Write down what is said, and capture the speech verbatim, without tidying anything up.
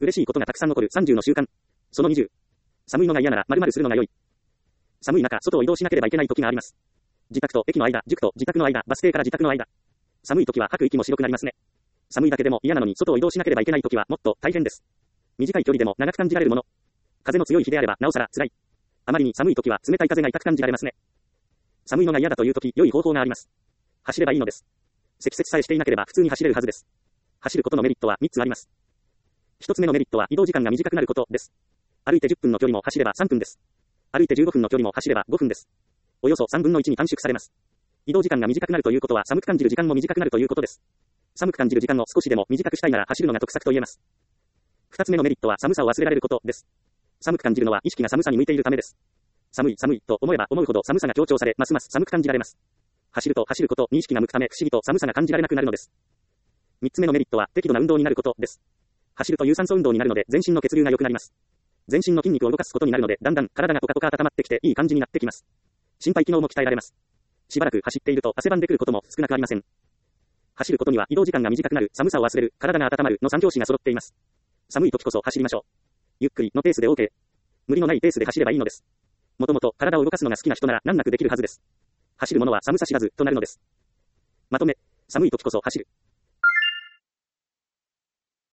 嬉しいことがたくさん起こるさんじゅうの習慣。そのにじゅう。寒いのが嫌なら〇〇するのが良い。寒い中、外を移動しなければいけない時があります。自宅と駅の間、塾と自宅の間、バス停から自宅の間。寒い時は吐く息も白くなりますね。寒いだけでも嫌なのに外を移動しなければいけない時はもっと大変です。短い距離でも長く感じられるもの。風の強い日であればなおさら辛い。あまりに寒い時は冷たい風が痛く感じられますね。寒いのが嫌だという時、良い方法があります。走ればいいのです。積雪さえしていなければ普通に走れるはずです。走ることのメリットはみっつあります。ひとつめのメリットは移動時間が短くなることです。歩いてじゅっぷんの距離も走ればさんぷんです。歩いてじゅうごふんの距離も走ればごふんです。およそさんぶんのいちに短縮されます。移動時間が短くなるということは寒く感じる時間も短くなるということです。寒く感じる時間を少しでも短くしたいなら走るのが得策と言えます。二つ目のメリットは寒さを忘れられることです。寒く感じるのは意識が寒さに向いているためです。寒い寒いと思えば思うほど寒さが強調され、ますます寒く感じられます。走ると走ることに意識が向くため不思議と寒さが感じられなくなるのです。三つ目のメリットは適度な運動になることです。走ると有酸素運動になるので全身の血流が良くなります。全身の筋肉を動かすことになるのでだんだん体がポカポカ温まってきていい感じになってきます。心肺機能も鍛えられます。しばらく走っていると汗ばんでくることも少なくありません。走ることには移動時間が短くなる、寒さを忘れる、体が温まるの三拍子が揃っています。寒い時こそ走りましょう。ゆっくりのペースで OK。無理のないペースで走ればいいのです。もともと体を動かすのが好きな人なら難なくできるはずです。走るものは寒さ知らずとなるのです。まとめ、寒い時こそ走る。